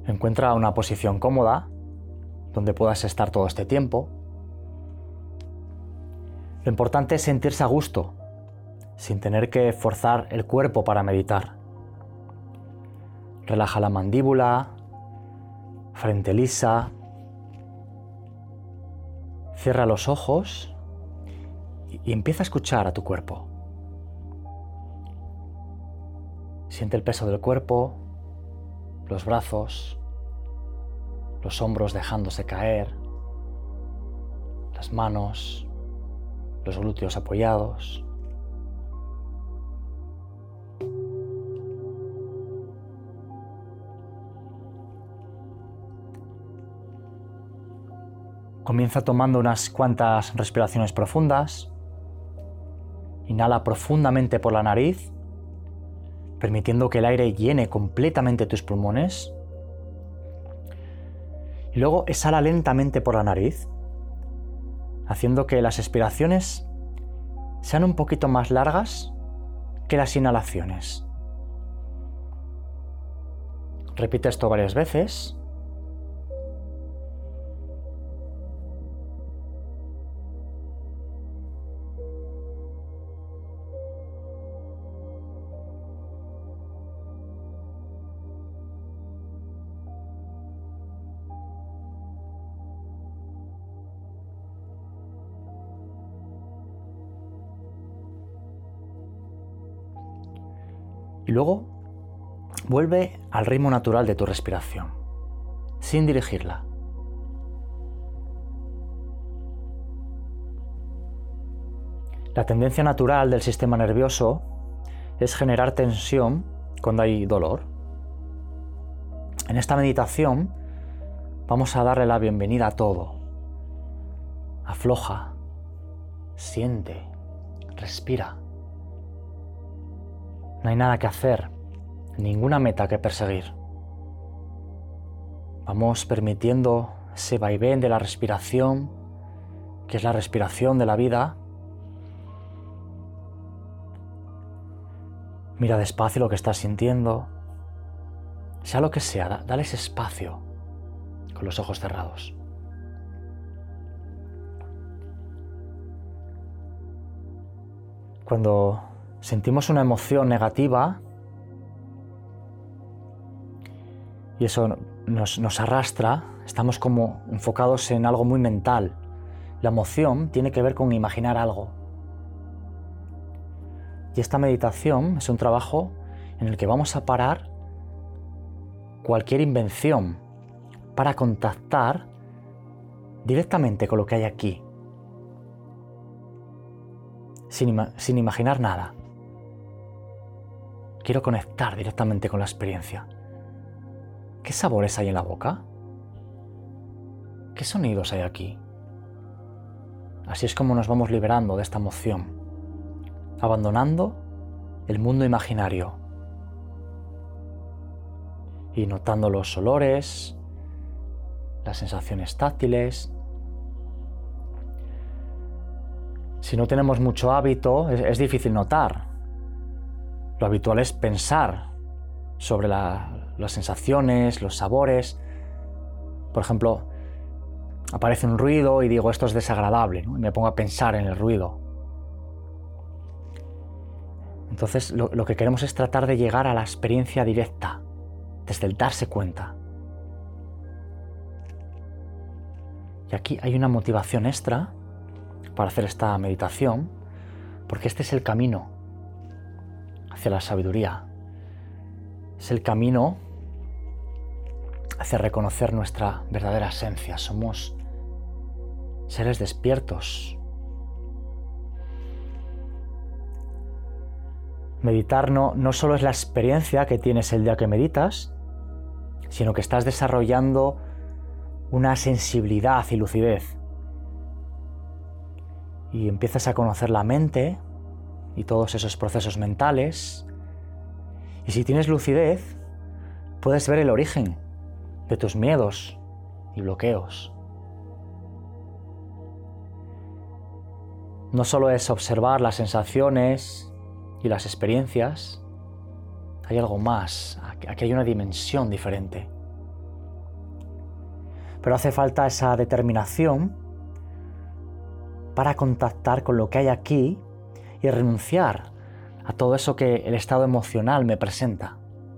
Encuentra una posición cómoda donde puedas estar todo este tiempo. Lo importante es sentirse a gusto, sin tener que forzar el cuerpo para meditar. Relaja la mandíbula, frente lisa. Cierra los ojos y empieza a escuchar a tu cuerpo. Siente el peso del cuerpo, los brazos, los hombros dejándose caer, las manos, los glúteos apoyados. Comienza tomando unas cuantas respiraciones profundas. Inhala profundamente por la nariz, permitiendo que el aire llene completamente tus pulmones. Y luego exhala lentamente por la nariz, haciendo que las expiraciones sean un poquito más largas que las inhalaciones. Repite esto varias veces. Y luego vuelve al ritmo natural de tu respiración, sin dirigirla. La tendencia natural del sistema nervioso es generar tensión cuando hay dolor. En esta meditación vamos a darle la bienvenida a todo. Afloja, siente, respira. No hay nada que hacer, ninguna meta que perseguir. Vamos permitiendo ese vaivén de la respiración, que es la respiración de la vida. Mira despacio lo que estás sintiendo. Sea lo que sea, dale ese espacio con los ojos cerrados. Cuando sentimos una emoción negativa y eso nos arrastra, estamos como enfocados en algo muy mental. La emoción tiene que ver con imaginar algo. Y esta meditación es un trabajo en el que vamos a parar cualquier invención para contactar directamente con lo que hay aquí, sin imaginar nada. Quiero conectar directamente con la experiencia. ¿Qué sabores hay en la boca? ¿Qué sonidos hay aquí? Así es como nos vamos liberando de esta emoción, abandonando el mundo imaginario y notando los olores, las sensaciones táctiles. Si no tenemos mucho hábito, es difícil notar. Lo habitual es pensar sobre las sensaciones, los sabores. Por ejemplo, aparece un ruido y digo, esto es desagradable, ¿no? Y me pongo a pensar en el ruido. Entonces, lo que queremos es tratar de llegar a la experiencia directa, desde el darse cuenta. Y aquí hay una motivación extra para hacer esta meditación, porque este es el camino hacia la sabiduría. Es el camino hacia reconocer nuestra verdadera esencia. Somos seres despiertos. Meditar no solo es la experiencia que tienes el día que meditas, sino que estás desarrollando una sensibilidad y lucidez. Y empiezas a conocer la mente y todos esos procesos mentales. Y si tienes lucidez, puedes ver el origen de tus miedos y bloqueos. No solo es observar las sensaciones y las experiencias, hay algo más, aquí hay una dimensión diferente. Pero hace falta esa determinación para contactar con lo que hay aquí y renunciar a todo eso que el estado emocional me presenta.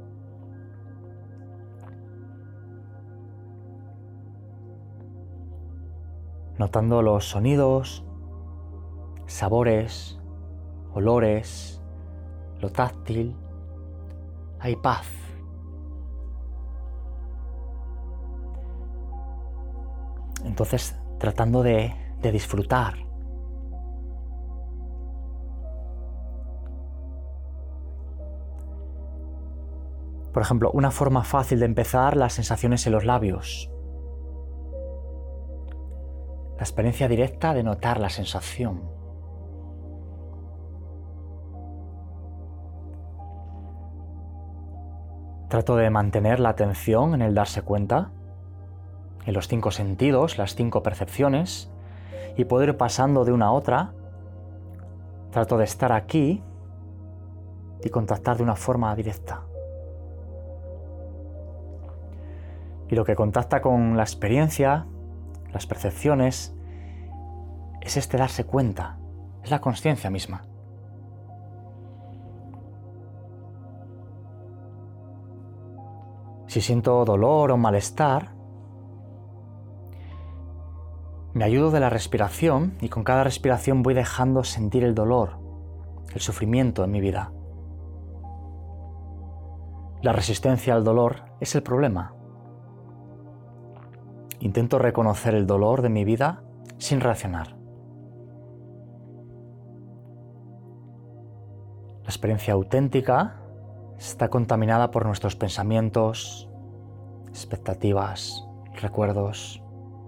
Notando los sonidos, sabores, olores, lo táctil, hay paz. Entonces, tratando de disfrutar. Por ejemplo, una forma fácil de empezar, las sensaciones en los labios. La experiencia directa de notar la sensación. Trato de mantener la atención en el darse cuenta, en los 5 sentidos, las 5 percepciones, y puedo ir pasando de una a otra. Trato de estar aquí y contactar de una forma directa. Y lo que contacta con la experiencia, las percepciones, es este darse cuenta, es la consciencia misma. Si siento dolor o malestar, me ayudo de la respiración y con cada respiración voy dejando sentir el dolor, el sufrimiento en mi vida. La resistencia al dolor es el problema. Intento reconocer el dolor de mi vida sin reaccionar. La experiencia auténtica está contaminada por nuestros pensamientos, expectativas, recuerdos.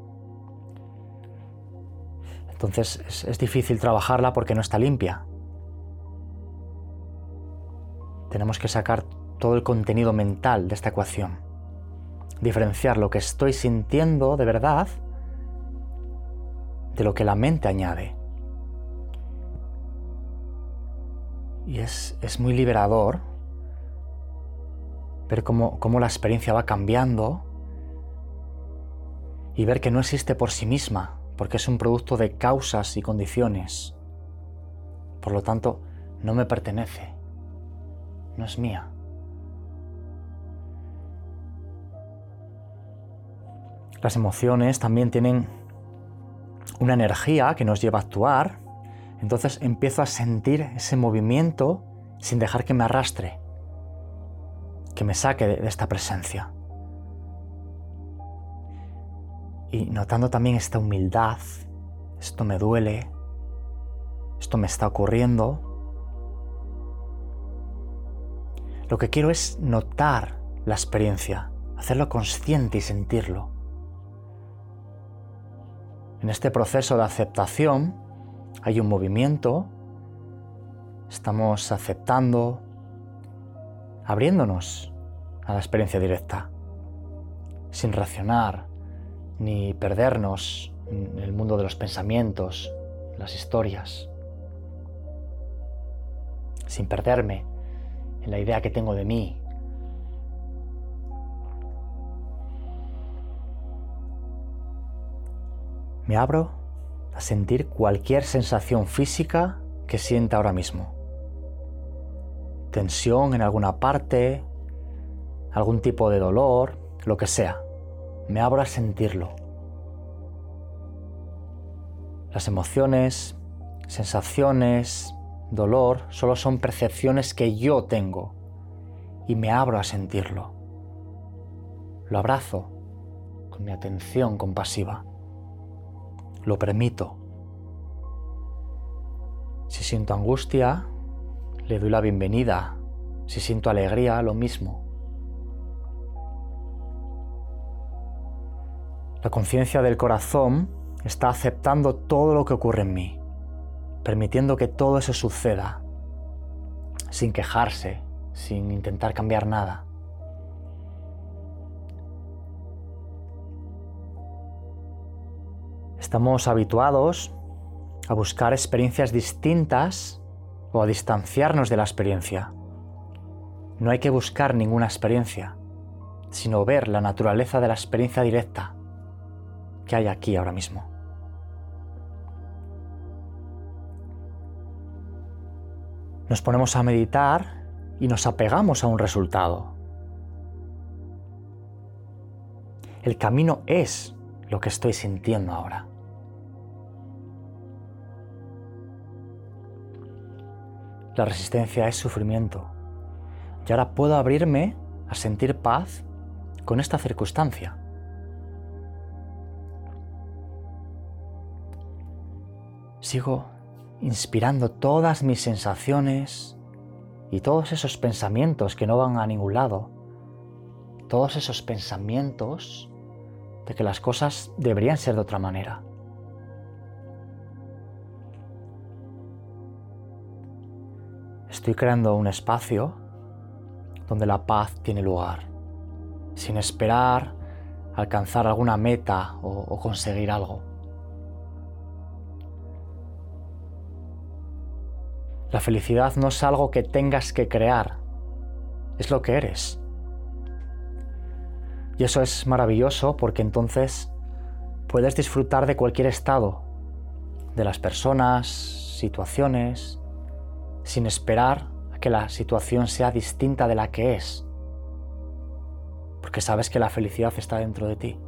Entonces es difícil trabajarla porque no está limpia. Tenemos que sacar todo el contenido mental de esta ecuación. Diferenciar lo que estoy sintiendo de verdad de lo que la mente añade. Y es muy liberador ver cómo la experiencia va cambiando y ver que no existe por sí misma, porque es un producto de causas y condiciones. Por lo tanto, no me pertenece, no es mía. Las emociones también tienen una energía que nos lleva a actuar, entonces empiezo a sentir ese movimiento sin dejar que me arrastre, que me saque de esta presencia. Y notando también esta humildad, esto me duele, esto me está ocurriendo. Lo que quiero es notar la experiencia, hacerlo consciente y sentirlo. En este proceso de aceptación hay un movimiento, estamos aceptando, abriéndonos a la experiencia directa, sin reaccionar ni perdernos en el mundo de los pensamientos, las historias, sin perderme en la idea que tengo de mí. Me abro a sentir cualquier sensación física que sienta ahora mismo. Tensión en alguna parte, algún tipo de dolor, lo que sea. Me abro a sentirlo. Las emociones, sensaciones, dolor, solo son percepciones que yo tengo y me abro a sentirlo. Lo abrazo con mi atención compasiva. Lo permito. Si siento angustia, le doy la bienvenida. Si siento alegría, lo mismo. La conciencia del corazón está aceptando todo lo que ocurre en mí, permitiendo que todo eso suceda, sin quejarse, sin intentar cambiar nada. Estamos habituados a buscar experiencias distintas o a distanciarnos de la experiencia. No hay que buscar ninguna experiencia, sino ver la naturaleza de la experiencia directa, que hay aquí ahora mismo. Nos ponemos a meditar y nos apegamos a un resultado. El camino es lo que estoy sintiendo ahora. La resistencia es sufrimiento. Y ahora puedo abrirme a sentir paz con esta circunstancia. Sigo inspirando todas mis sensaciones y todos esos pensamientos que no van a ningún lado. Todos esos pensamientos de que las cosas deberían ser de otra manera. Estoy creando un espacio donde la paz tiene lugar, sin esperar alcanzar alguna meta o conseguir algo. La felicidad no es algo que tengas que crear, es lo que eres. Y eso es maravilloso porque entonces puedes disfrutar de cualquier estado, de las personas, situaciones, sin esperar a que la situación sea distinta de la que es, porque sabes que la felicidad está dentro de ti.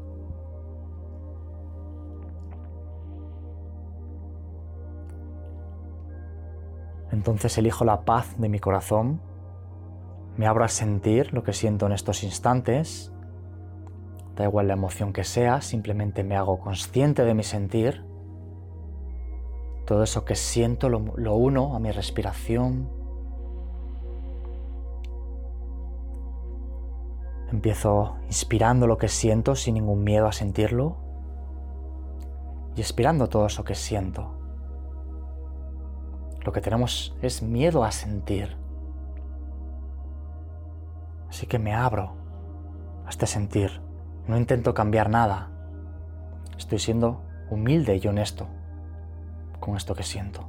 Entonces elijo la paz de mi corazón, me abro a sentir lo que siento en estos instantes. Da igual la emoción que sea, simplemente me hago consciente de mi sentir. Todo eso que siento lo uno a mi respiración. Empiezo inspirando lo que siento sin ningún miedo a sentirlo y expirando todo eso que siento. Lo que tenemos es miedo a sentir. Así que me abro a este sentir. No intento cambiar nada. Estoy siendo humilde y honesto con esto que siento.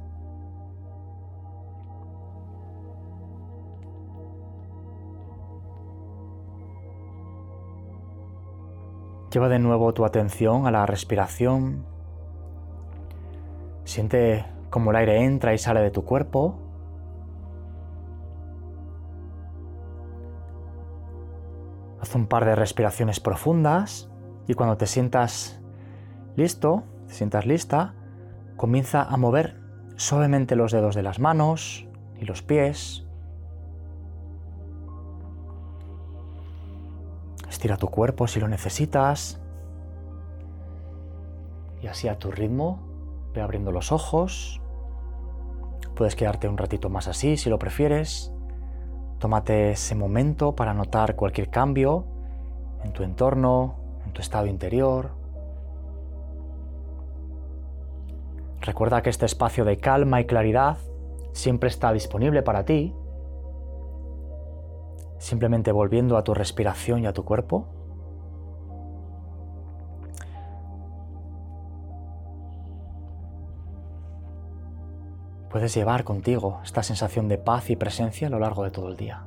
Lleva de nuevo tu atención a la respiración. Siente cómo el aire entra y sale de tu cuerpo. Haz un par de respiraciones profundas y cuando te sientas listo, te sientas lista, comienza a mover suavemente los dedos de las manos y los pies. Estira tu cuerpo si lo necesitas. Y así a tu ritmo, ve abriendo los ojos. Puedes quedarte un ratito más así si lo prefieres. Tómate ese momento para notar cualquier cambio en tu entorno, en tu estado interior. Recuerda que este espacio de calma y claridad siempre está disponible para ti. Simplemente volviendo a tu respiración y a tu cuerpo. Puedes llevar contigo esta sensación de paz y presencia a lo largo de todo el día.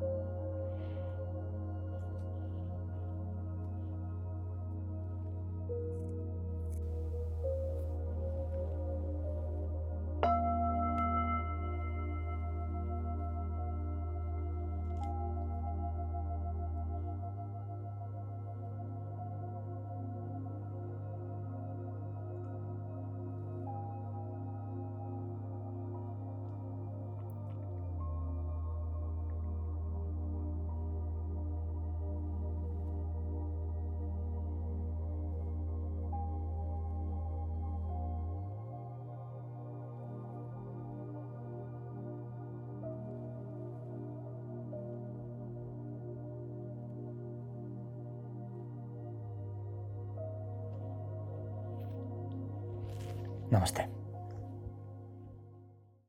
Namaste.